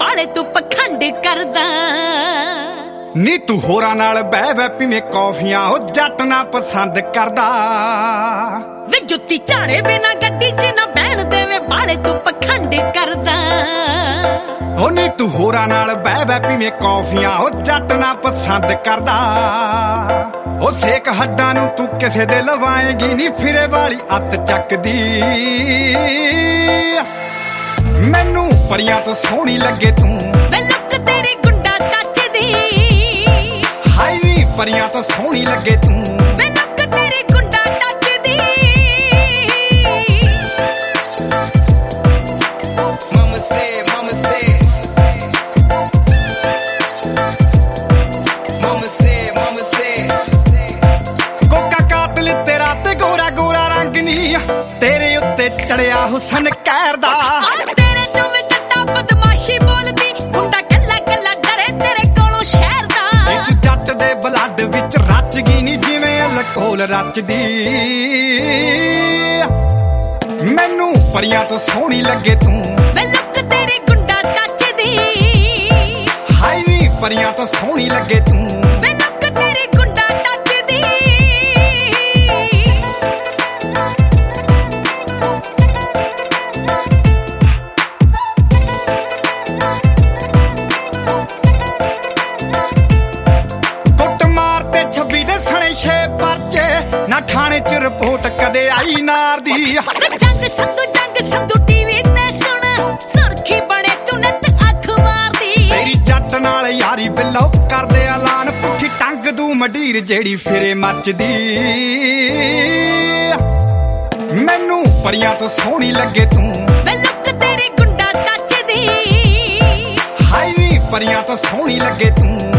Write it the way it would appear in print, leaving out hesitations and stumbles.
ਬਾਲੇ ਤੂੰ ਪਖੰਡ ਕਰਦਾ ਨੀ ਤੂੰ ਹੋਰਾਂ ਨਾਲ ਬਹਿ ਬਹਿ ਪੀਵੇਂ ਕੌਫੀਆਂ ਉਹ ਜੱਟ ਨਾ ਪਸੰਦ ਕਰਦਾ ਵੇ ਜੁੱਤੀ ਝਾੜੇ ਬਿਨਾ ਗੱਡੀ 'ਚ ਨਾ ਬਹਿਣ ਦੇਵੇਂ ਬਾਲੇ ਤੂੰ ਪਖੰਡ ਕਰਦਾ ਉਹ ਨੀ ਤੂੰ ਹੋਰਾਂ ਨਾਲ ਬਹਿ ਬਹਿ ਪੀਵੇਂ ਕੌਫੀਆਂ ਉਹ ਜੱਟ ਨਾ ਪਸੰਦ ਕਰਦਾ ਉਹ ਸੇਕ ਹੱਡਾਂ ਨੂੰ ਤੂੰ ਕਿਸੇ ਦੇ ਲਵਾਏਗੀ ਨੀ ਫਿਰੇ ਵਾਲੀ ਅੱਤ ਚੱਕਦੀ ਮੈਨੂੰ ਪਰੀਆਂ ਤੋਂ ਸੋਹਣੀ ਲੱਗੇ ਤੂੰ ਵੇ ਲੁੱਕ ਤੇਰੀ ਗੁੰਡਾ ਟੱਚਦੀ ਹਾਈ ਨੀ ਪਰੀਆਂ ਤੋਂ ਸੋਹਣੀ ਲੱਗੇ ਤੂੰ ਵੇ ਲੁੱਕ ਤੇਰੀ ਗੁੰਡਾ ਟੱਚਦੀ ਕੋਕਾ ਕਾਤਲ ਤੇਰਾ ਤੇ ਗੋਰਾ ਗੋਰਾ ਰੰਗ ਨੀ ਤੇਰੇ ਉੱਤੇ ਚੜਿਆ ਹੁਸਨ ਕਹਿਰ ਦਾ ਤੇਰੇ ਚੋਂ ਵੀ ਜੱਟਾ ਬਦਮਾਸ਼ੀ ਬੋਲਦੀ ਮੁੰਡਾ ਕੱਲਾ ਕੱਲਾ ਡਰੇ ਤੇਰੇ ਕੋਲੋਂ ਸ਼ਹਿਰ ਦਾ ਇੱਕ ਜੱਟ ਦੇ ਬਲੱਡ ਵਿੱਚ ਰਚ ਗਈ ਨੀ ਜਿਵੇਂ ਅਲਕੋਹਲ ਰਚਦੀ ਮੈਨੂੰ ਪਰੀਆਂ ਤੋਂ ਸੋਹਣੀ ਲੱਗੇ ਤੂੰ ਵੇ ਲੁੱਕ ਤੇਰੀ ਗੁੰਡਾ ਟੱਚਦੀ ਹਾਈ ਨੀ ਪਰੀਆਂ ਤੋਂ ਸੋਹਣੀ ਲੱਗੇ ਤੂੰ ਵੇ ਲੁੱਕ ਤੇਰੀ ਗੁੰਡਾ ਟੱਚਦੀ ਕੁੱਟ ਮਾਰ ਤੇ 26 ਦੇ ਸਣੇ 6 ਪਰਚੇ ਨਾ ਥਾਣੇ 'ਚ ਰਿਪੋਰਟ ਕਦੇ ਆਈ ਨਾਰ ਦੀ ਜੰਗ ਸੰਧੂ ਟੀਵੀ ਤੇ ਸੁਣ ਸੁਰਖੀ ਬਣੇ ਤੂੰ ਨਿੱਤ ਅੱਖ ਮਾਰਦੀ ਤੇਰੀ ਜੱਟ ਨਾਲ ਯਾਰੀ ਬਿੱਲੋ ਕਰਦੇ ਐਲਾਨ ਪੁੱਠੀ ਟੰਗ ਦੂ ਮੰਡੀਰ ਜਿਹੜੀ ਫਿਰੇ ਮੱਚਦੀ ਮੈਨੂੰ ਪਰੀਆਂ ਤੋਂ ਸੋਹਣੀ ਲੱਗੇ ਤੂੰ ਵੇ ਲੁੱਕ ਤੇਰੀ ਗੁੰਡਾ ਟੱਚਦੀ ਹਾਈ ਨੀ ਪਰੀਆਂ ਤੋਂ ਸੋਹਣੀ ਲੱਗੇ ਤੂੰ